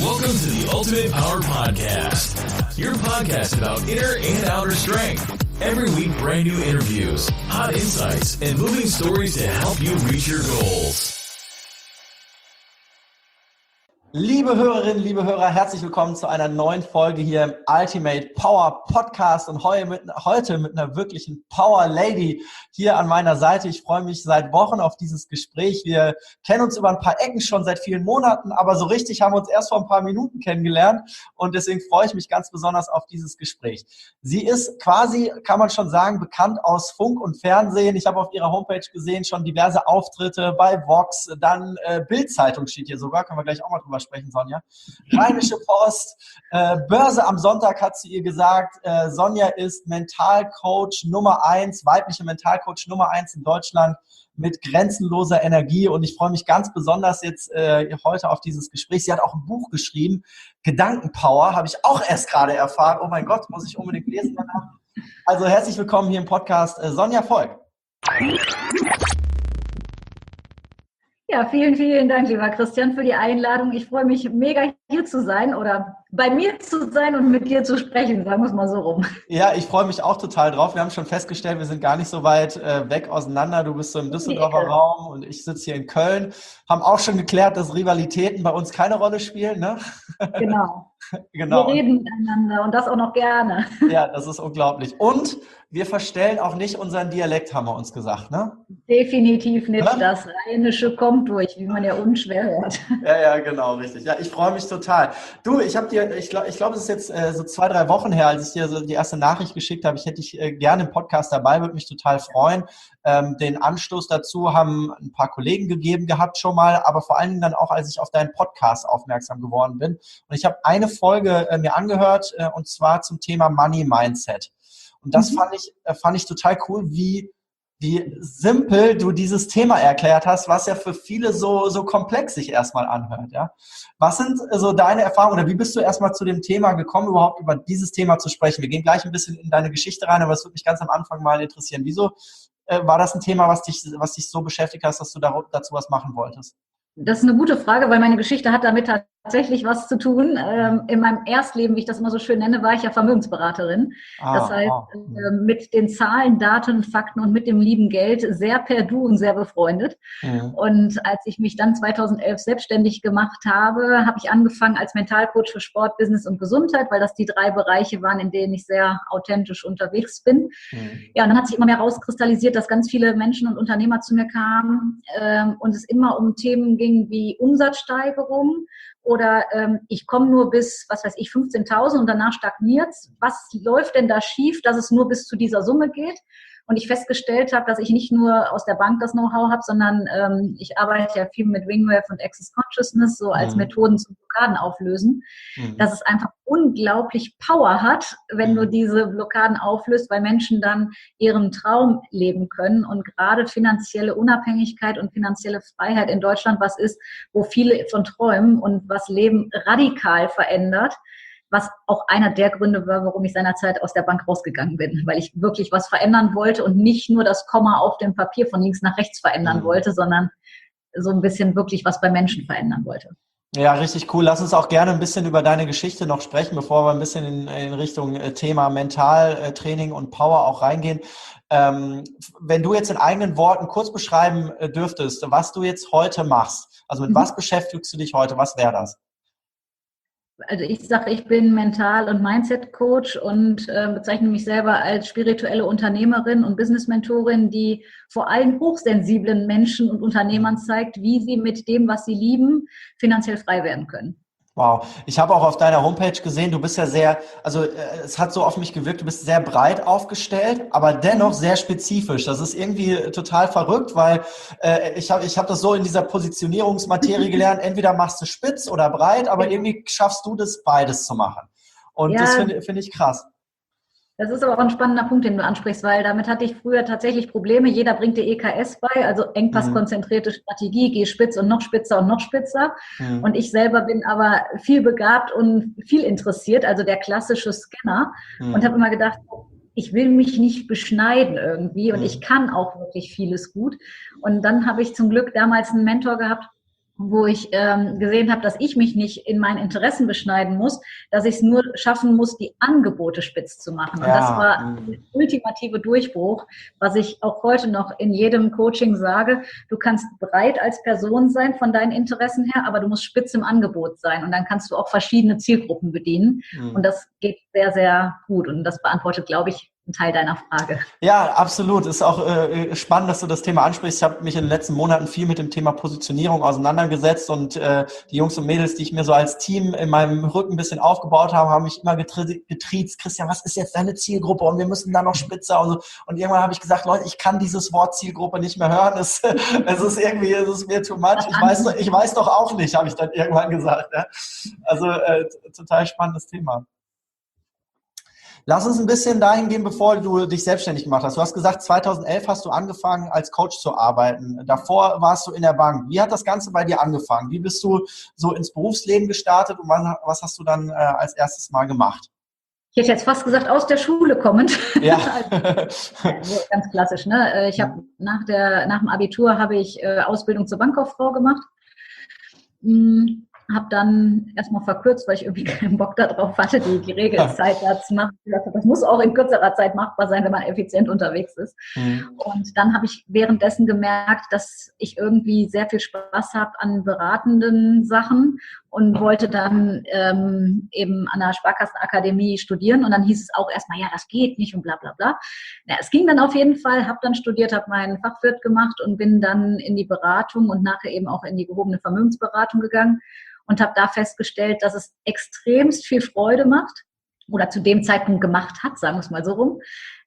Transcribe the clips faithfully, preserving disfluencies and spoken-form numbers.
Welcome to the Ultimate Power Podcast, your podcast about inner and outer strength. Every week, brand new interviews, hot insights, and moving stories to help you reach your goals. Liebe Hörerinnen, liebe Hörer, herzlich willkommen zu einer neuen Folge hier im Ultimate Power Podcast und heute mit, heute mit einer wirklichen Power Lady hier an meiner Seite. Ich freue mich seit Wochen auf dieses Gespräch. Wir kennen uns über ein paar Ecken schon seit vielen Monaten, aber so richtig haben wir uns erst vor ein paar Minuten kennengelernt und deswegen freue ich mich ganz besonders auf dieses Gespräch. Sie ist quasi, kann man schon sagen, bekannt aus Funk und Fernsehen. Ich habe auf ihrer Homepage gesehen, schon diverse Auftritte bei Vox, dann äh, Bild-Zeitung steht hier sogar, können wir gleich auch mal drüber sprechen, Sonja. Rheinische Post, äh, Börse am Sonntag hat sie ihr gesagt, äh, Sonja ist Mentalcoach Nummer eins, weibliche Mentalcoach Nummer eins in Deutschland mit grenzenloser Energie und ich freue mich ganz besonders jetzt äh, heute auf dieses Gespräch. Sie hat auch ein Buch geschrieben, Gedankenpower, habe ich auch erst gerade erfahren. Oh mein Gott, muss ich unbedingt lesen danach. Also herzlich willkommen hier im Podcast, äh, Sonja Volk. Ja, vielen, vielen Dank, lieber Christian, für die Einladung. Ich freue mich mega, hier zu sein oder bei mir zu sein und mit dir zu sprechen, sagen wir es mal so rum. Ja, ich freue mich auch total drauf. Wir haben schon festgestellt, wir sind gar nicht so weit äh, weg auseinander. Du bist so im Düsseldorfer nee. Raum und ich sitze hier in Köln. Haben auch schon geklärt, dass Rivalitäten bei uns keine Rolle spielen, ne? Genau. Genau. Wir reden miteinander und das auch noch gerne. Ja, das ist unglaublich. Und wir verstellen auch nicht unseren Dialekt, haben wir uns gesagt, ne? Definitiv nicht. Ja? Das Rheinische kommt durch, wie man ja unschwer hört. Ja, ja, genau, richtig. Ja, ich freue mich total. Du, ich habe dir, ich glaube, ich glaube, es ist jetzt äh, so zwei, drei Wochen her, als ich dir so die erste Nachricht geschickt habe. Ich hätte dich äh, gerne im Podcast dabei, würde mich total freuen. Ähm, den Anstoß dazu haben ein paar Kollegen gegeben gehabt schon mal, aber vor allen Dingen dann auch, als ich auf deinen Podcast aufmerksam geworden bin. Und ich habe eine Folge äh, mir angehört, äh, und zwar zum Thema Money Mindset. Und das mhm. fand ich, äh, fand ich total cool, wie wie simpel du dieses Thema erklärt hast, was ja für viele so, so komplex sich erstmal anhört. Ja? Was sind so deine Erfahrungen oder wie bist du erstmal zu dem Thema gekommen, überhaupt über dieses Thema zu sprechen? Wir gehen gleich ein bisschen in deine Geschichte rein, aber es würde mich ganz am Anfang mal interessieren. Wieso äh, war das ein Thema, was dich, was dich so beschäftigt hast, dass du da, dazu was machen wolltest? Das ist eine gute Frage, weil meine Geschichte hat damit tatsächlich was zu tun. Ähm, in meinem Erstleben, wie ich das immer so schön nenne, war ich ja Vermögensberaterin. Ah, das heißt, ah. äh, mit den Zahlen, Daten, Fakten und mit dem lieben Geld sehr per Du und sehr befreundet. Ja. Und als ich mich dann zweitausendelf selbstständig gemacht habe, habe ich angefangen als Mentalcoach für Sport, Business und Gesundheit, weil das die drei Bereiche waren, in denen ich sehr authentisch unterwegs bin. Ja, ja und dann hat sich immer mehr rauskristallisiert, dass ganz viele Menschen und Unternehmer zu mir kamen ähm, und es immer um Themen ging, wie Umsatzsteigerung oder ähm, ich komme nur bis, was weiß ich, fünfzehntausend und danach stagniert's. Was läuft denn da schief, dass es nur bis zu dieser Summe geht? Und ich festgestellt habe, dass ich nicht nur aus der Bank das Know-how habe, sondern ähm, ich arbeite ja viel mit Wingwave und Access Consciousness, so als mhm. Methoden zum Blockaden auflösen, mhm. dass es einfach unglaublich Power hat, wenn mhm. du diese Blockaden auflöst, weil Menschen dann ihren Traum leben können und gerade finanzielle Unabhängigkeit und finanzielle Freiheit in Deutschland was ist, wo viele von träumen und was Leben radikal verändert. Was auch einer der Gründe war, warum ich seinerzeit aus der Bank rausgegangen bin, weil ich wirklich was verändern wollte und nicht nur das Komma auf dem Papier von links nach rechts verändern mhm. wollte, sondern so ein bisschen wirklich was bei Menschen verändern wollte. Ja, richtig cool. Lass uns auch gerne ein bisschen über deine Geschichte noch sprechen, bevor wir ein bisschen in, in Richtung Thema Mentaltraining und Power auch reingehen. Ähm, wenn du jetzt in eigenen Worten kurz beschreiben dürftest, was du jetzt heute machst, also mit mhm. was beschäftigst du dich heute, was wäre das? Also ich sage, ich bin Mental- und Mindset-Coach und äh, bezeichne mich selber als spirituelle Unternehmerin und Business-Mentorin, die vor allem hochsensiblen Menschen und Unternehmern zeigt, wie sie mit dem, was sie lieben, finanziell frei werden können. Wow. Ich habe auch auf deiner Homepage gesehen, du bist ja sehr, also äh, es hat so auf mich gewirkt, du bist sehr breit aufgestellt, aber dennoch sehr spezifisch. Das ist irgendwie total verrückt, weil äh, ich habe ich hab das so in dieser Positionierungsmaterie gelernt, entweder machst du spitz oder breit, aber irgendwie schaffst du das, beides zu machen. Und ja, das finde find ich krass. Das ist aber auch ein spannender Punkt, den du ansprichst, weil damit hatte ich früher tatsächlich Probleme. Jeder bringt dir E K S bei, also engpasskonzentrierte Strategie, geh spitz und noch spitzer und noch spitzer. Mhm. Und ich selber bin aber viel begabt und viel interessiert, also der klassische Scanner. Mhm. Und habe immer gedacht, ich will mich nicht beschneiden irgendwie und mhm. ich kann auch wirklich vieles gut. Und dann habe ich zum Glück damals einen Mentor gehabt, wo ich ähm, gesehen habe, dass ich mich nicht in meinen Interessen beschneiden muss, dass ich es nur schaffen muss, die Angebote spitz zu machen. Und ja, das war der ultimative Durchbruch, was ich auch heute noch in jedem Coaching sage. Du kannst breit als Person sein von deinen Interessen her, aber du musst spitz im Angebot sein. Und dann kannst du auch verschiedene Zielgruppen bedienen. Mhm. Und das geht sehr, sehr gut. Und das beantwortet, glaube ich, ein Teil deiner Frage. Ja, absolut. Ist auch äh, spannend, dass du das Thema ansprichst. Ich habe mich in den letzten Monaten viel mit dem Thema Positionierung auseinandergesetzt und äh, die Jungs und Mädels, die ich mir so als Team in meinem Rücken ein bisschen aufgebaut habe, haben mich immer getrie- getriezt. Christian, was ist jetzt deine Zielgruppe? Und wir müssen da noch spitzer und so. Und irgendwann habe ich gesagt, Leute, ich kann dieses Wort Zielgruppe nicht mehr hören. Es, es ist irgendwie, es ist mir too much. Ich weiß, ich weiß doch auch nicht, habe ich dann irgendwann gesagt. Ja? Also äh, total spannendes Thema. Lass uns ein bisschen dahin gehen, bevor du dich selbstständig gemacht hast. Du hast gesagt, zweitausendelf hast du angefangen, als Coach zu arbeiten. Davor warst du in der Bank. Wie hat das Ganze bei dir angefangen? Wie bist du so ins Berufsleben gestartet und was hast du dann äh, als erstes Mal gemacht? Ich hätte jetzt fast gesagt, aus der Schule kommend. Ja. Also, ganz klassisch, ne? Ich habe nach der, nach dem Abitur habe ich äh, Ausbildung zur Bankkauffrau gemacht. Hm. Habe dann erstmal verkürzt, weil ich irgendwie keinen Bock darauf hatte, die, die Regelzeit da zu machen. Das muss auch in kürzerer Zeit machbar sein, wenn man effizient unterwegs ist. Mhm. Und dann habe ich währenddessen gemerkt, dass ich irgendwie sehr viel Spaß habe an beratenden Sachen und wollte dann ähm, eben an der Sparkassenakademie studieren. Und dann hieß es auch erstmal, ja, das geht nicht und bla bla bla. Ja, es ging dann auf jeden Fall, habe dann studiert, habe meinen Fachwirt gemacht und bin dann in die Beratung und nachher eben auch in die gehobene Vermögensberatung gegangen. Und habe da festgestellt, dass es extremst viel Freude macht oder zu dem Zeitpunkt gemacht hat, sagen wir es mal so rum,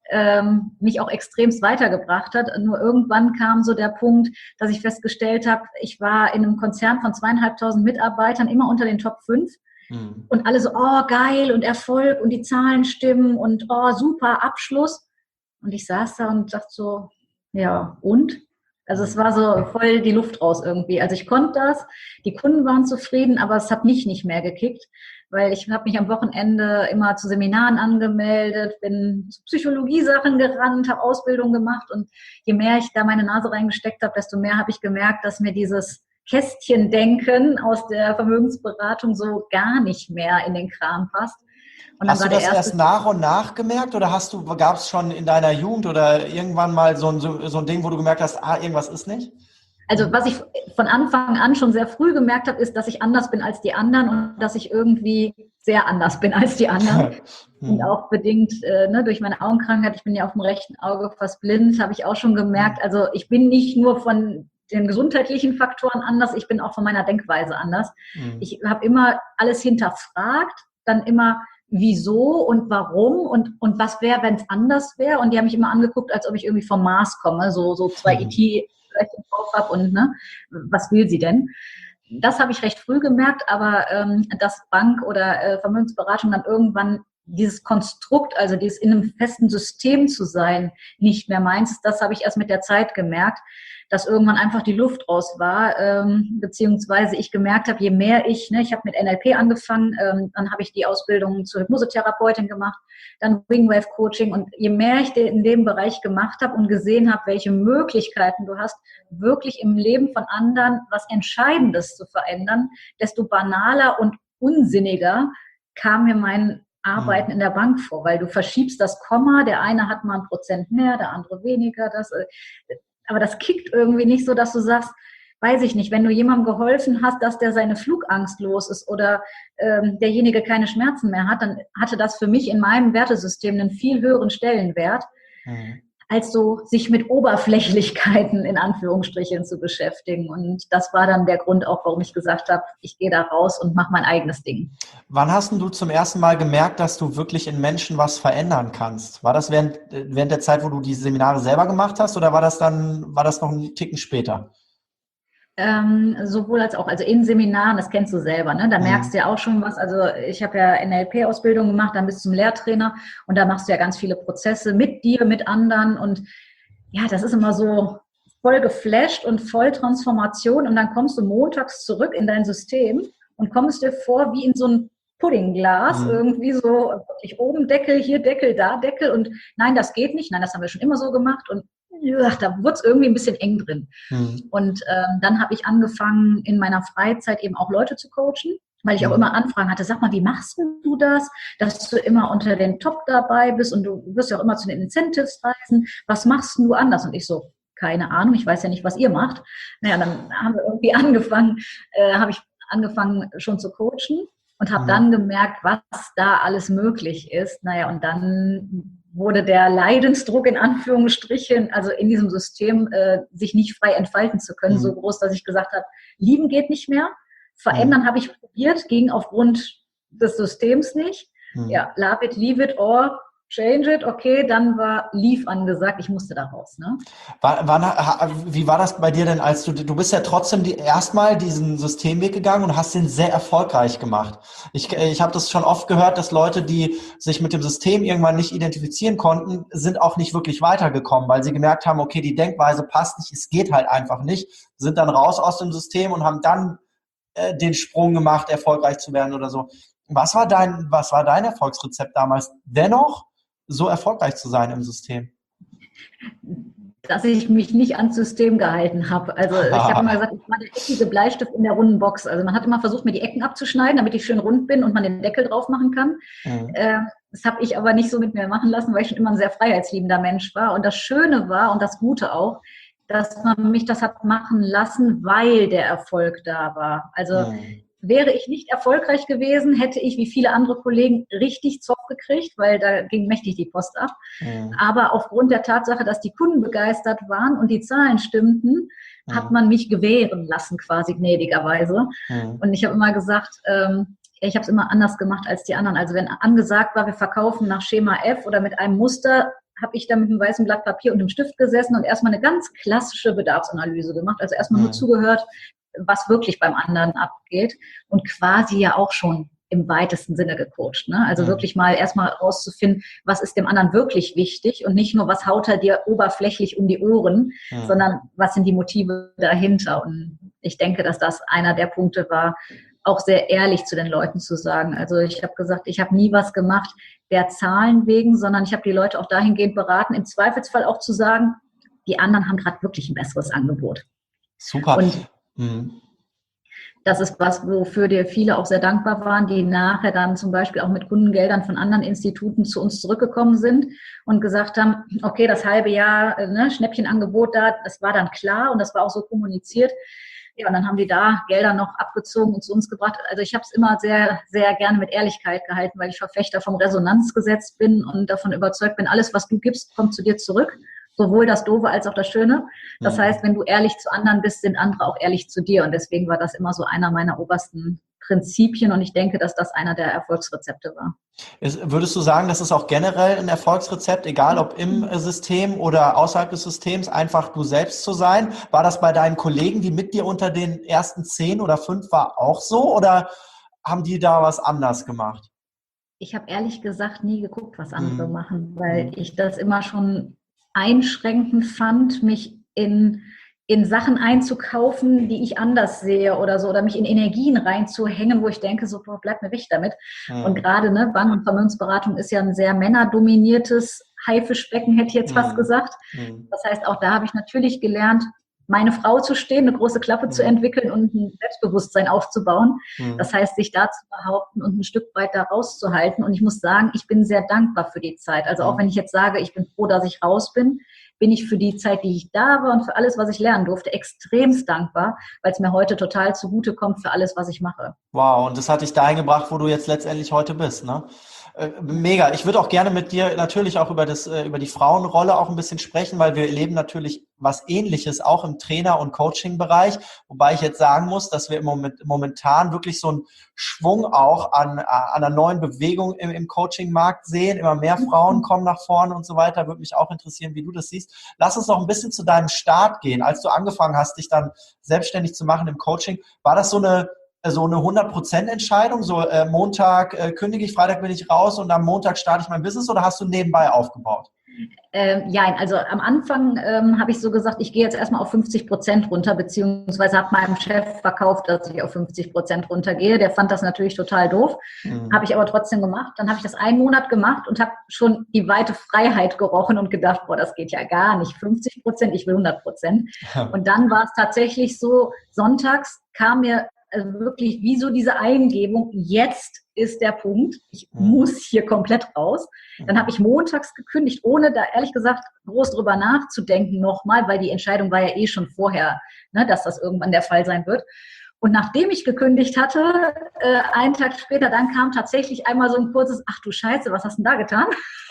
ähm, mich auch extremst weitergebracht hat. Nur irgendwann kam so der Punkt, dass ich festgestellt habe, ich war in einem Konzern von zweieinhalbtausend Mitarbeitern immer unter den Top fünf mhm. und alle so, oh geil und Erfolg und die Zahlen stimmen und oh super Abschluss. Und ich saß da und dachte so, ja und? Also es war so voll die Luft raus irgendwie. Also ich konnte das, die Kunden waren zufrieden, aber es hat mich nicht mehr gekickt, weil ich habe mich am Wochenende immer zu Seminaren angemeldet, bin zu Psychologie-Sachen gerannt, habe Ausbildung gemacht und je mehr ich da meine Nase reingesteckt habe, desto mehr habe ich gemerkt, dass mir dieses Kästchendenken aus der Vermögensberatung so gar nicht mehr in den Kram passt. Und hast du das erst nach und nach gemerkt oder hast du, gab es schon in deiner Jugend oder irgendwann mal so ein, so, so ein Ding, wo du gemerkt hast, ah, irgendwas ist nicht? Also was ich von Anfang an schon sehr früh gemerkt habe, ist, dass ich anders bin als die anderen und dass ich irgendwie sehr anders bin als die anderen. hm. Und auch bedingt äh, ne, durch meine Augenkrankheit, ich bin ja auf dem rechten Auge fast blind, habe ich auch schon gemerkt, also ich bin nicht nur von den gesundheitlichen Faktoren anders, ich bin auch von meiner Denkweise anders. Hm. Ich habe immer alles hinterfragt, dann immer wieso und warum und, und was wäre, wenn es anders wäre. Und die haben mich immer angeguckt, als ob ich irgendwie vom Mars komme, so, so zwei mhm. E T im Kopf habe und ne, was will sie denn? Das habe ich recht früh gemerkt, aber ähm, dass Bank oder äh, Vermögensberatung dann irgendwann dieses Konstrukt, also dieses in einem festen System zu sein, nicht mehr meins, das habe ich erst mit der Zeit gemerkt, dass irgendwann einfach die Luft raus war, ähm, beziehungsweise ich gemerkt habe, je mehr ich, ne, ich habe mit N L P angefangen, ähm, dann habe ich die Ausbildung zur Hypnosetherapeutin gemacht, dann Wingwave Coaching und je mehr ich in dem Bereich gemacht habe und gesehen habe, welche Möglichkeiten du hast, wirklich im Leben von anderen was Entscheidendes zu verändern, desto banaler und unsinniger kam mir mein Arbeiten in der Bank vor, weil du verschiebst das Komma, der eine hat mal ein Prozent mehr, der andere weniger, das, aber das kickt irgendwie nicht so, dass du sagst, weiß ich nicht, wenn du jemandem geholfen hast, dass der seine Flugangst los ist oder ähm, derjenige keine Schmerzen mehr hat, dann hatte das für mich in meinem Wertesystem einen viel höheren Stellenwert, mhm. als so sich mit Oberflächlichkeiten in Anführungsstrichen zu beschäftigen. Und das war dann der Grund auch, warum ich gesagt habe, ich gehe da raus und mache mein eigenes Ding. Wann hast du zum ersten Mal gemerkt, dass du wirklich in Menschen was verändern kannst? War das während, während der Zeit, wo du die Seminare selber gemacht hast oder war das dann, war das noch einen Ticken später? Ähm, sowohl als auch, also in Seminaren, das kennst du selber, ne? Da merkst du ja auch schon was, also ich habe ja N L P-Ausbildung gemacht, dann bist du zum Lehrtrainer und da machst du ja ganz viele Prozesse mit dir, mit anderen und ja, das ist immer so voll geflasht und voll Transformation und dann kommst du montags zurück in dein System und kommst dir vor wie in so ein Puddingglas, mhm. irgendwie so wirklich oben Deckel, hier Deckel, da Deckel und nein, das geht nicht, nein, das haben wir schon immer so gemacht und ja, da wurde es irgendwie ein bisschen eng drin. Mhm. Und ähm, dann habe ich angefangen, in meiner Freizeit eben auch Leute zu coachen, weil ich auch immer Anfragen hatte, sag mal, wie machst du das, dass du immer unter den Top dabei bist und du wirst ja auch immer zu den Incentives reisen, was machst du anders? Und ich so, keine Ahnung, ich weiß ja nicht, was ihr macht. Naja, dann haben wir irgendwie angefangen, äh, habe ich angefangen schon zu coachen und habe mhm. dann gemerkt, was da alles möglich ist. Naja, und dann wurde der Leidensdruck in Anführungsstrichen, also in diesem System, äh, sich nicht frei entfalten zu können, mhm. so groß, dass ich gesagt habe, lieben geht nicht mehr. Verändern mhm. habe ich probiert, ging aufgrund des Systems nicht. Mhm. Ja, love it, leave it or change it. Okay, dann war leave angesagt. Ich musste da raus. Ne? War, war, wie war das bei dir denn, als du, du bist ja trotzdem die, erstmal diesen Systemweg gegangen und hast den sehr erfolgreich gemacht. Ich, ich habe das schon oft gehört, dass Leute, die sich mit dem System irgendwann nicht identifizieren konnten, sind auch nicht wirklich weitergekommen, weil sie gemerkt haben, okay, die Denkweise passt nicht, es geht halt einfach nicht, sind dann raus aus dem System und haben dann den Sprung gemacht, erfolgreich zu werden oder so. Was war dein, was war dein Erfolgsrezept damals, dennoch so erfolgreich zu sein im System? Dass ich mich nicht ans System gehalten habe. Also ich habe immer gesagt, ich war der eckige Bleistift in der runden Box. Also man hat immer versucht, mir die Ecken abzuschneiden, damit ich schön rund bin und man den Deckel drauf machen kann. Mhm. Das habe ich aber nicht so mit mir machen lassen, weil ich schon immer ein sehr freiheitsliebender Mensch war. Und das Schöne war und das Gute auch, dass man mich das hat machen lassen, weil der Erfolg da war. Also mhm. wäre ich nicht erfolgreich gewesen, hätte ich wie viele andere Kollegen richtig Zoff gekriegt, weil da ging mächtig die Post ab. Mhm. Aber aufgrund der Tatsache, dass die Kunden begeistert waren und die Zahlen stimmten, mhm. hat man mich gewähren lassen, quasi gnädigerweise. Mhm. Und ich habe immer gesagt, ähm, ich habe es immer anders gemacht als die anderen. Also wenn angesagt war, wir verkaufen nach Schema F oder mit einem Muster, habe ich da mit einem weißen Blatt Papier und einem Stift gesessen und erstmal eine ganz klassische Bedarfsanalyse gemacht. Also erstmal nur zugehört, was wirklich beim anderen abgeht und quasi ja auch schon im weitesten Sinne gecoacht. Ne? Also ja. wirklich mal erstmal rauszufinden, was ist dem anderen wirklich wichtig und nicht nur, was haut er dir oberflächlich um die Ohren, ja. sondern was sind die Motive dahinter. Und ich denke, dass das einer der Punkte war, auch sehr ehrlich zu den Leuten zu sagen. Also ich habe gesagt, ich habe nie was gemacht der Zahlen wegen, sondern ich habe die Leute auch dahingehend beraten, im Zweifelsfall auch zu sagen, die anderen haben gerade wirklich ein besseres Angebot. Super. Und mhm. das ist was, wofür dir viele auch sehr dankbar waren, die nachher dann zum Beispiel auch mit Kundengeldern von anderen Instituten zu uns zurückgekommen sind und gesagt haben, okay, das halbe Jahr ne, Schnäppchenangebot da, das war dann klar und das war auch so kommuniziert. Ja, und dann haben die da Gelder noch abgezogen und zu uns gebracht. Also ich habe es immer sehr, sehr gerne mit Ehrlichkeit gehalten, weil ich Verfechter vom Resonanzgesetz bin und davon überzeugt bin, alles, was du gibst, kommt zu dir zurück. Sowohl das Doofe als auch das Schöne. Das mhm. heißt, wenn du ehrlich zu anderen bist, sind andere auch ehrlich zu dir. Und deswegen war das immer so einer meiner obersten Prinzipien. Und ich denke, dass das einer der Erfolgsrezepte war. Ist, würdest du sagen, das ist auch generell ein Erfolgsrezept, egal ob im System oder außerhalb des Systems, einfach du selbst zu sein? War das bei deinen Kollegen, die mit dir unter den ersten zehn oder fünf war, auch so? Oder haben die da was anders gemacht? Ich habe ehrlich gesagt nie geguckt, was andere mhm. machen, weil ich das immer schon einschränkend fand, mich in, in Sachen einzukaufen, die ich anders sehe oder so, oder mich in Energien reinzuhängen, wo ich denke, so, boah, bleib mir weg damit. Mhm. Und gerade ne, Bank- und Vermögensberatung ist ja ein sehr männerdominiertes Haifischbecken, hätte ich jetzt mhm. fast gesagt. Mhm. Das heißt, auch da habe ich natürlich gelernt, meine Frau zu stehen, eine große Klappe mhm. zu entwickeln und ein Selbstbewusstsein aufzubauen. Mhm. Das heißt, sich da zu behaupten und ein Stück weit da rauszuhalten. Und ich muss sagen, ich bin sehr dankbar für die Zeit. Also auch mhm. wenn ich jetzt sage, ich bin froh, dass ich raus bin, bin ich für die Zeit, die ich da war und für alles, was ich lernen durfte, extremst dankbar, weil es mir heute total zugute kommt für alles, was ich mache. Wow, und das hat dich dahin gebracht, wo du jetzt letztendlich heute bist, ne? Mega. Ich würde auch gerne mit dir natürlich auch über das, über die Frauenrolle auch ein bisschen sprechen, weil wir erleben natürlich was Ähnliches auch im Trainer- und Coaching-Bereich, wobei ich jetzt sagen muss, dass wir im Moment, momentan wirklich so einen Schwung auch an, an einer neuen Bewegung im, im Coaching-Markt sehen. Immer mehr Frauen kommen nach vorne und so weiter. Würde mich auch interessieren, wie du das siehst. Lass uns noch ein bisschen zu deinem Start gehen. Als du angefangen hast, dich dann selbstständig zu machen im Coaching, war das so eine so eine hundert Prozent Entscheidung, so äh, Montag äh, kündige ich, Freitag bin ich raus und am Montag starte ich mein Business, oder hast du nebenbei aufgebaut? Ähm, ja, also am Anfang ähm, habe ich so gesagt, ich gehe jetzt erstmal auf fünfzig Prozent runter, beziehungsweise habe meinem Chef verkauft, dass ich auf fünfzig Prozent runtergehe. Der fand das natürlich total doof, mhm. habe ich aber trotzdem gemacht. Dann habe ich das einen Monat gemacht und habe schon die weite Freiheit gerochen und gedacht, boah, das geht ja gar nicht. fünfzig Prozent, ich will hundert Prozent. Und dann war es tatsächlich so, sonntags kam mir also wirklich wie so diese Eingebung, jetzt ist der Punkt, ich mhm. muss hier komplett raus. Dann habe ich montags gekündigt, ohne da ehrlich gesagt groß drüber nachzudenken nochmal, weil die Entscheidung war ja eh schon vorher, ne, dass das irgendwann der Fall sein wird. Und nachdem ich gekündigt hatte, äh, einen Tag später, dann kam tatsächlich einmal so ein kurzes, ach du Scheiße, was hast du denn da getan?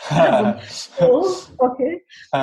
Also, oh, okay.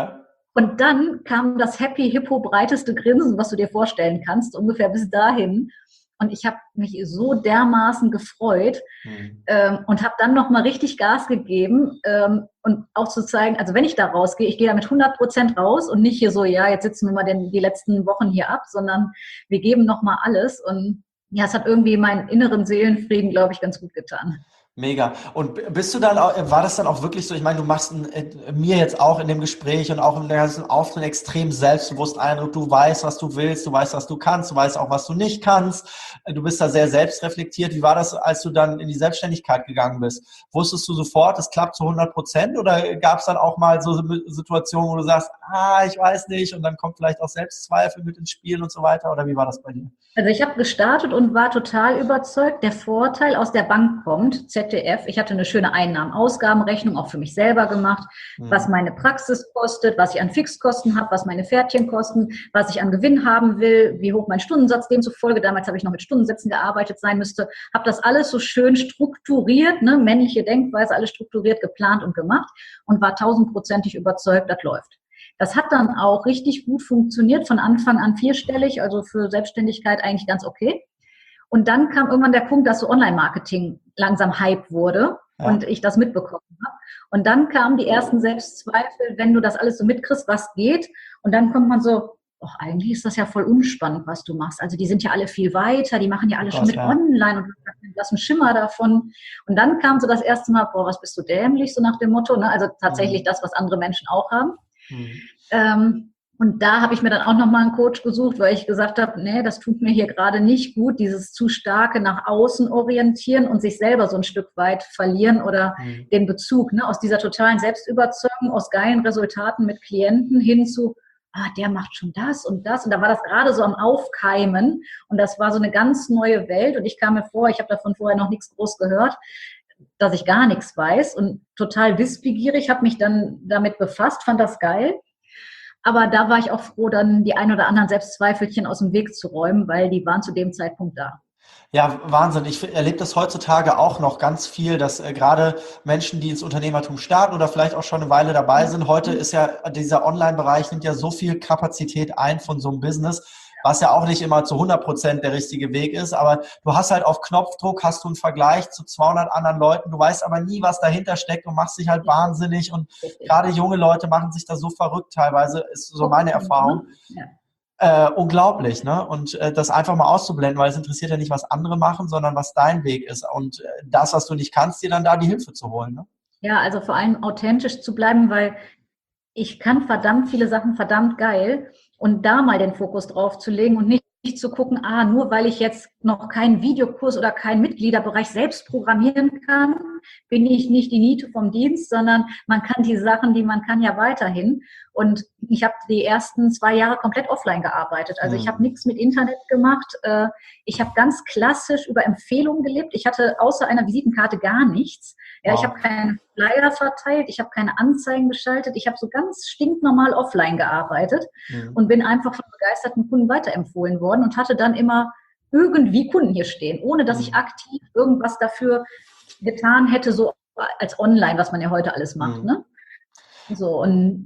Und dann kam das Happy Hippo breiteste Grinsen, was du dir vorstellen kannst, ungefähr bis dahin. Und ich habe mich so dermaßen gefreut mhm. ähm, und habe dann nochmal richtig Gas gegeben ähm, und auch zu zeigen, also wenn ich da rausgehe, ich gehe da mit hundert Prozent raus und nicht hier so, ja, jetzt sitzen wir mal den, die letzten Wochen hier ab, sondern wir geben nochmal alles. Und ja, es hat irgendwie meinen inneren Seelenfrieden, glaube ich, ganz gut getan. Mega. Und bist du dann auch, war das dann auch wirklich so, ich meine, du machst ein, mir jetzt auch in dem Gespräch und auch in der ganzen Auftritt extrem selbstbewusst Eindruck, du weißt, was du willst, du weißt, was du kannst, du weißt auch, was du nicht kannst. Du bist da sehr selbstreflektiert. Wie war das, als du dann in die Selbstständigkeit gegangen bist? Wusstest du sofort, es klappt zu hundert Prozent oder gab es dann auch mal so Situationen, wo du sagst, ah, ich weiß nicht und dann kommt vielleicht auch Selbstzweifel mit ins Spiel und so weiter oder wie war das bei dir? Also ich habe gestartet und war total überzeugt, der Vorteil aus der Bank kommt, Z D F, ich hatte eine schöne Einnahmen-Ausgabenrechnung auch für mich selber gemacht, mhm. was meine Praxis kostet, was ich an Fixkosten habe, was meine Pferdchen kosten, was ich an Gewinn haben will, wie hoch mein Stundensatz demzufolge, damals habe ich noch mit Stundensätzen gearbeitet sein müsste, habe das alles so schön strukturiert, ne, männliche Denkweise, alles strukturiert, geplant und gemacht und war tausendprozentig überzeugt, das läuft. Das hat dann auch richtig gut funktioniert, von Anfang an vierstellig, also für Selbstständigkeit eigentlich ganz okay. Und dann kam irgendwann der Punkt, dass so Online-Marketing langsam Hype wurde ja. und ich das mitbekommen habe. Und dann kamen die ersten Selbstzweifel, wenn du das alles so mitkriegst, was geht. Und dann kommt man so, oh, eigentlich ist das ja voll unspannend, was du machst. Also die sind ja alle viel weiter, die machen ja alle schon mit ja. online und lassen Schimmer davon. Und dann kam so das erste Mal, boah, was bist du dämlich, so nach dem Motto. Ne? Also tatsächlich mhm. das, was andere Menschen auch haben. Mhm. Ähm, und da habe ich mir dann auch nochmal einen Coach gesucht, weil ich gesagt habe, nee, das tut mir hier gerade nicht gut, dieses zu starke nach außen orientieren und sich selber so ein Stück weit verlieren oder mhm. den Bezug, ne, aus dieser totalen Selbstüberzeugung, aus geilen Resultaten mit Klienten hin zu, ah, der macht schon das und das. Und da war das gerade so am Aufkeimen und das war so eine ganz neue Welt und ich kam mir vor, ich habe davon vorher noch nichts groß gehört, dass ich gar nichts weiß und total wissbegierig, habe mich dann damit befasst, fand das geil. Aber da war ich auch froh, dann die ein oder anderen Selbstzweifelchen aus dem Weg zu räumen, weil die waren zu dem Zeitpunkt da. Ja, Wahnsinn. Ich erlebe das heutzutage auch noch ganz viel, dass äh, gerade Menschen, die ins Unternehmertum starten oder vielleicht auch schon eine Weile dabei sind, heute ist ja dieser Online-Bereich, nimmt ja so viel Kapazität ein von so einem Business, was ja auch nicht immer zu hundert Prozent der richtige Weg ist, aber du hast halt auf Knopfdruck, hast du einen Vergleich zu zweihundert anderen Leuten, du weißt aber nie, was dahinter steckt und machst dich halt wahnsinnig und gerade junge Leute machen sich da so verrückt teilweise, ist so meine Erfahrung. Ja. Äh, unglaublich, ne? Und äh, das einfach mal auszublenden, weil es interessiert ja nicht, was andere machen, sondern was dein Weg ist und äh, das, was du nicht kannst, dir dann da die Hilfe zu holen, ne? Ja, also vor allem authentisch zu bleiben, weil ich kann verdammt viele Sachen verdammt geil und da mal den Fokus drauf zu legen und nicht, nicht zu gucken, ah, nur weil ich jetzt noch keinen Videokurs oder keinen Mitgliederbereich selbst programmieren kann, bin ich nicht die Niete vom Dienst, sondern man kann die Sachen, die man kann, ja weiterhin. Und ich habe die ersten zwei Jahre komplett offline gearbeitet. Also ich habe nichts mit Internet gemacht. Ich habe ganz klassisch über Empfehlungen gelebt. Ich hatte außer einer Visitenkarte gar nichts. Ja, wow. Ich habe keine Flyer verteilt, ich habe keine Anzeigen geschaltet. Ich habe so ganz stinknormal offline gearbeitet mhm. und bin einfach von begeisterten Kunden weiterempfohlen worden und hatte dann immer irgendwie Kunden hier stehen, ohne dass ich aktiv irgendwas dafür getan hätte, so als online, was man ja heute alles macht. Mhm. Ne? So, und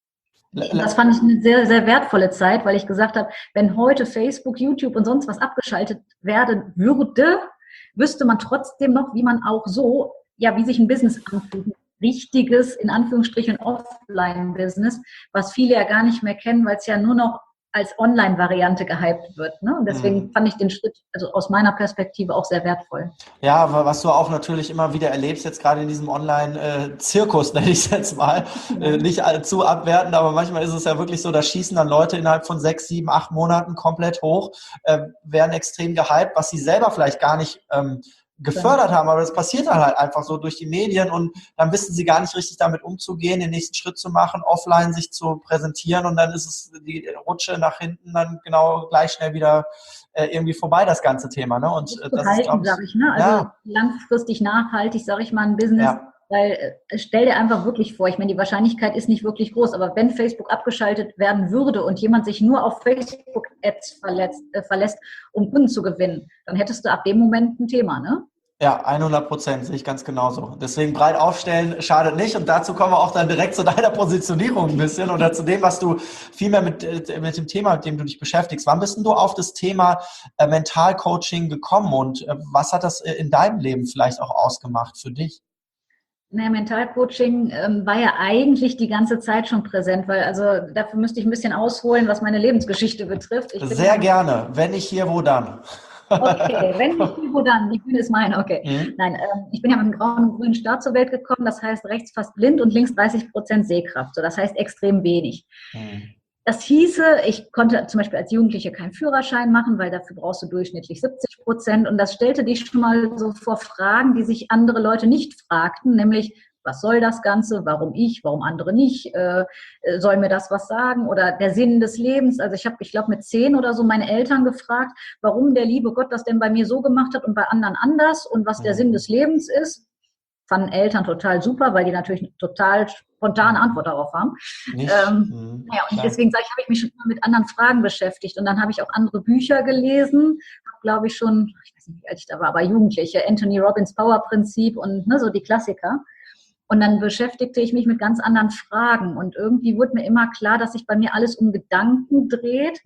das fand ich eine sehr, sehr wertvolle Zeit, weil ich gesagt habe, wenn heute Facebook, YouTube und sonst was abgeschaltet werden würde, wüsste man trotzdem noch, wie man auch so, ja, wie sich ein Business anfühlt. Richtiges, in Anführungsstrichen, Offline-Business, was viele ja gar nicht mehr kennen, weil es ja nur noch als Online-Variante gehypt wird. Ne? Und deswegen mhm. fand ich den Schritt, also aus meiner Perspektive, auch sehr wertvoll. Ja, was du auch natürlich immer wieder erlebst, jetzt gerade in diesem Online-Zirkus, nenne ich es jetzt mal, äh, nicht zu abwerten, aber manchmal ist es ja wirklich so, da schießen dann Leute innerhalb von sechs, sieben, acht Monaten komplett hoch, äh, werden extrem gehypt, was sie selber vielleicht gar nicht ähm, gefördert haben, aber das passiert dann halt einfach so durch die Medien und dann wissen sie gar nicht richtig damit umzugehen, den nächsten Schritt zu machen, offline sich zu präsentieren und dann ist es die Rutsche nach hinten dann genau gleich schnell wieder äh, irgendwie vorbei, das ganze Thema. Ne? Und äh, das halten, ist, glaub ich, sag ich, ne? Also ja. langfristig nachhaltig, sage ich mal, ein Business, ja. weil äh, stell dir einfach wirklich vor, ich meine, die Wahrscheinlichkeit ist nicht wirklich groß, aber wenn Facebook abgeschaltet werden würde und jemand sich nur auf Facebook-Ads verletzt, äh, verlässt, um Kunden zu gewinnen, dann hättest du ab dem Moment ein Thema, ne? Ja, hundert Prozent sehe ich ganz genauso. Deswegen breit aufstellen schadet nicht und dazu kommen wir auch dann direkt zu deiner Positionierung ein bisschen oder zu dem, was du viel mehr mit, mit dem Thema, mit dem du dich beschäftigst. Wann bist denn du auf das Thema äh, Mentalcoaching gekommen und äh, was hat das in deinem Leben vielleicht auch ausgemacht für dich? Naja, Mentalcoaching ähm, war ja eigentlich die ganze Zeit schon präsent, weil also dafür müsste ich ein bisschen ausholen, was meine Lebensgeschichte betrifft. Ich Sehr gerne. Wenn nicht hier, wo dann? Okay, wenn nicht hier, wo dann? Die Bühne ist meine, okay. Mhm. Nein, ähm, ich bin ja mit einem grauen und grünen Star zur Welt gekommen, das heißt rechts fast blind und links dreißig Prozent Sehkraft, so das heißt extrem wenig. Mhm. Das hieße, ich konnte zum Beispiel als Jugendliche keinen Führerschein machen, weil dafür brauchst du durchschnittlich siebzig Prozent und das stellte dich schon mal so vor Fragen, die sich andere Leute nicht fragten, nämlich was soll das Ganze, warum ich, warum andere nicht, äh, soll mir das was sagen oder der Sinn des Lebens. Also ich habe, ich glaube mit zehn oder so meine Eltern gefragt, warum der liebe Gott das denn bei mir so gemacht hat und bei anderen anders und was der Sinn des Lebens ist. Fanden Eltern total super, weil die natürlich eine total spontane Antwort darauf haben. Ähm, mhm, ja, und deswegen sage ich, habe ich mich schon immer mit anderen Fragen beschäftigt und dann habe ich auch andere Bücher gelesen, habe glaube ich schon, ich weiß nicht, wie alt ich da war, aber Jugendliche, Anthony Robbins Power-Prinzip und ne, so die Klassiker. Und dann beschäftigte ich mich mit ganz anderen Fragen und irgendwie wurde mir immer klar, dass sich bei mir alles um Gedanken dreht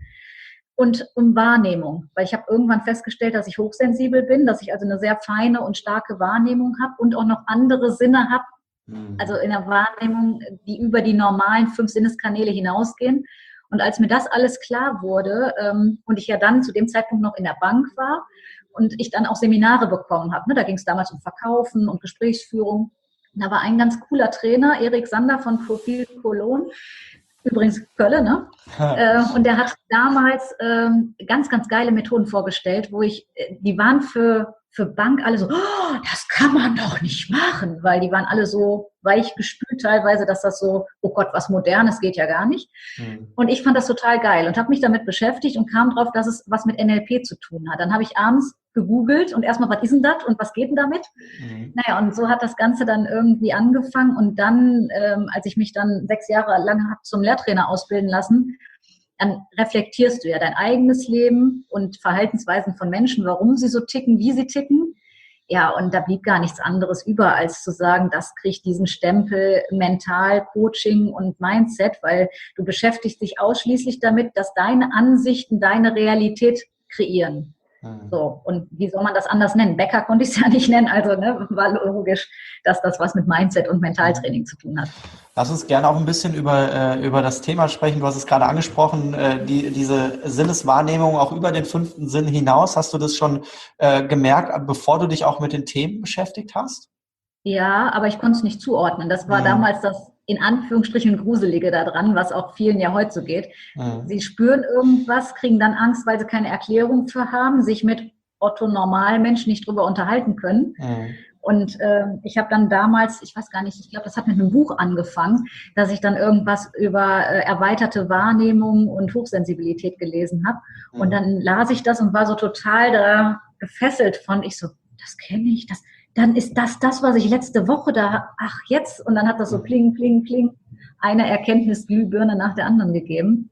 und um Wahrnehmung, weil ich habe irgendwann festgestellt, dass ich hochsensibel bin, dass ich also eine sehr feine und starke Wahrnehmung habe und auch noch andere Sinne habe, mhm. also in der Wahrnehmung, die über die normalen fünf Sinneskanäle hinausgehen. Und als mir das alles klar wurde ähm, und ich ja dann zu dem Zeitpunkt noch in der Bank war und ich dann auch Seminare bekommen habe, ne, da ging es damals um Verkaufen und Gesprächsführung. Da war ein ganz cooler Trainer, Erik Sander von Profil Cologne, übrigens Köln, ne? äh, und der hat damals ähm, ganz, ganz geile Methoden vorgestellt, wo ich, die waren für, für Bank alle so, oh, das kann man doch nicht machen, weil die waren alle so weich gespült teilweise, dass das so, oh Gott, was Modernes geht ja gar nicht. Mhm. Und ich fand das total geil und habe mich damit beschäftigt und kam drauf, dass es was mit N L P zu tun hat. Dann habe ich abends gegoogelt und erstmal, was ist denn das und was geht denn damit? Mhm. Naja, und so hat das Ganze dann irgendwie angefangen und dann, ähm, als ich mich dann sechs Jahre lang habe zum Lehrtrainer ausbilden lassen, dann reflektierst du ja dein eigenes Leben und Verhaltensweisen von Menschen, warum sie so ticken, wie sie ticken. Ja, und da blieb gar nichts anderes über, als zu sagen, das kriegt diesen Stempel Mental, Coaching und Mindset, weil du beschäftigst dich ausschließlich damit, dass deine Ansichten deine Realität kreieren. So, und wie soll man das anders nennen? Bäcker konnte ich es ja nicht nennen, also ne, war logisch, dass das was mit Mindset und Mentaltraining zu tun hat. Lass uns gerne auch ein bisschen über, äh, über das Thema sprechen. Du hast es gerade angesprochen, äh, die, diese Sinneswahrnehmung auch über den fünften Sinn hinaus. Hast du das schon äh, gemerkt, bevor du dich auch mit den Themen beschäftigt hast? Ja, aber ich konnte es nicht zuordnen. Das war mhm. damals das in Anführungsstrichen Gruselige daran, was auch vielen ja heute so geht. Mhm. Sie spüren irgendwas, kriegen dann Angst, weil sie keine Erklärung für haben, sich mit Otto-Normalmenschen nicht drüber unterhalten können. Mhm. Und äh, ich habe dann damals, ich weiß gar nicht, ich glaube, das hat mit einem Buch angefangen, dass ich dann irgendwas über äh, erweiterte Wahrnehmung und Hochsensibilität gelesen habe. Mhm. Und dann las ich das und war so total da gefesselt von, ich so, das kenne ich, das dann ist das das, was ich letzte Woche da, ach jetzt, und dann hat das so pling, pling, pling, eine Erkenntnisglühbirne nach der anderen gegeben.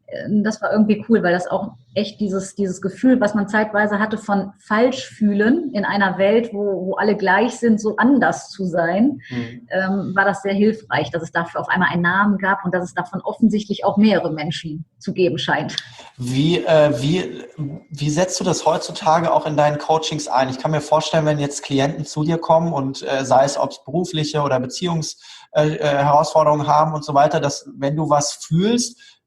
Das war irgendwie cool, weil das auch echt dieses, dieses Gefühl, was man zeitweise hatte von Falschfühlen in einer Welt, wo, wo alle gleich sind, so anders zu sein, mhm. ähm, war das sehr hilfreich, dass es dafür auf einmal einen Namen gab und dass es davon offensichtlich auch mehrere Menschen zu geben scheint. Wie, äh, wie, wie setzt du das heutzutage auch in deinen Coachings ein? Ich kann mir vorstellen, wenn jetzt Klienten zu dir kommen und äh, sei es, ob es berufliche oder Beziehungsherausforderungen äh, haben und so weiter, dass wenn du was fühlst,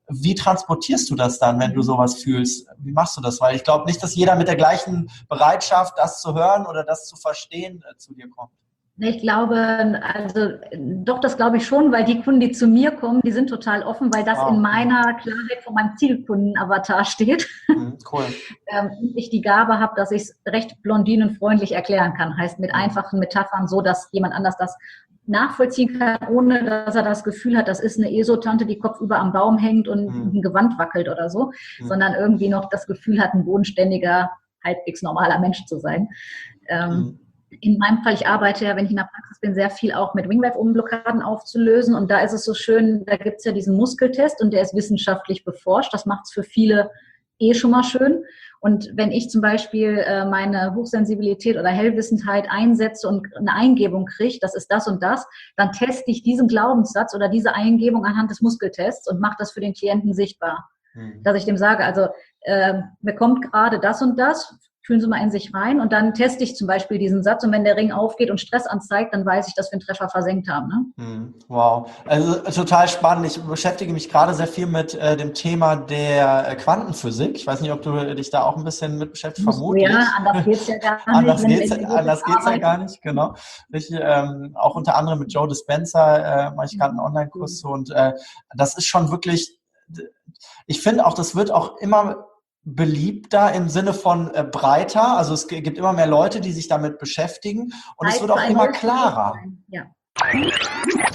wie transportierst du das dann, wenn du sowas fühlst? Wie machst du das? Weil ich glaube nicht, dass jeder mit der gleichen Bereitschaft, das zu hören oder das zu verstehen, äh, zu dir kommt. Ich glaube, also doch, das glaube ich schon, weil die Kunden, die zu mir kommen, die sind total offen, weil das wow. in meiner Klarheit von meinem Zielkunden-Avatar steht. Mhm, cool. ähm, ich die Gabe habe, dass ich es recht blondinenfreundlich erklären kann. Heißt mit einfachen Metaphern so, dass jemand anders das nachvollziehen kann, ohne dass er das Gefühl hat, das ist eine ESO-Tante, die kopfüber am Baum hängt und mhm. ein Gewand wackelt oder so, mhm. sondern irgendwie noch das Gefühl hat, ein bodenständiger, halbwegs normaler Mensch zu sein. Ähm, mhm. In meinem Fall, ich arbeite ja, wenn ich in der Praxis bin, sehr viel auch mit Ringwave-Blockaden aufzulösen. Und da ist es so schön, da gibt es ja diesen Muskeltest und der ist wissenschaftlich beforscht. Das macht es für viele eh schon mal schön. Und wenn ich zum Beispiel äh, meine Hochsensibilität oder Hellwissendheit einsetze und eine Eingebung kriege, das ist das und das, dann teste ich diesen Glaubenssatz oder diese Eingebung anhand des Muskeltests und mache das für den Klienten sichtbar. Mhm. Dass ich dem sage, also äh, mir kommt gerade das und das, fühlen Sie mal in sich rein und dann teste ich zum Beispiel diesen Satz und wenn der Ring aufgeht und Stress anzeigt, dann weiß ich, dass wir einen Treffer versenkt haben. Ne? Wow, also total spannend. Ich beschäftige mich gerade sehr viel mit äh, dem Thema der äh, Quantenphysik. Ich weiß nicht, ob du dich da auch ein bisschen mit beschäftigst, vermutlich. Ja, anders geht's ja gar nicht. anders geht's, anders geht's ja gar nicht, genau. Ich, ähm, auch unter anderem mit Joe Dispenza äh, mache ich gerade einen Online-Kurs zu und äh, das ist schon wirklich, ich finde auch, das wird auch immer beliebter im Sinne von äh, breiter, also es gibt immer mehr Leute, die sich damit beschäftigen und es wird auch immer klarer. Ja.